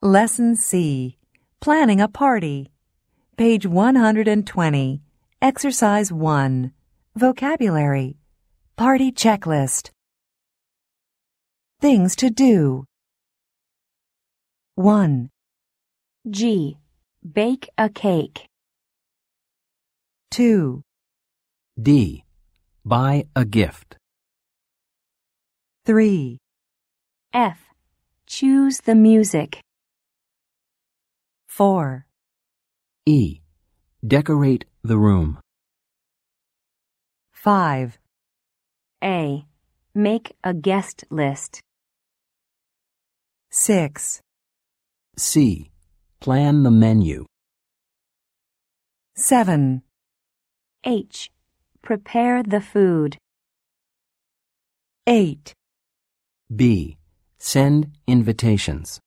Lesson C. Planning a party. Page 120. Exercise 1. Vocabulary. Party checklist. Things to do. 1, G. Bake a cake. 2, D. Buy a gift. 3, F. Choose the music. 4, E. Decorate the room. 5, A. Make a guest list. 6, C. Plan the menu. 7, H. Prepare the food. 8, B. Send invitations.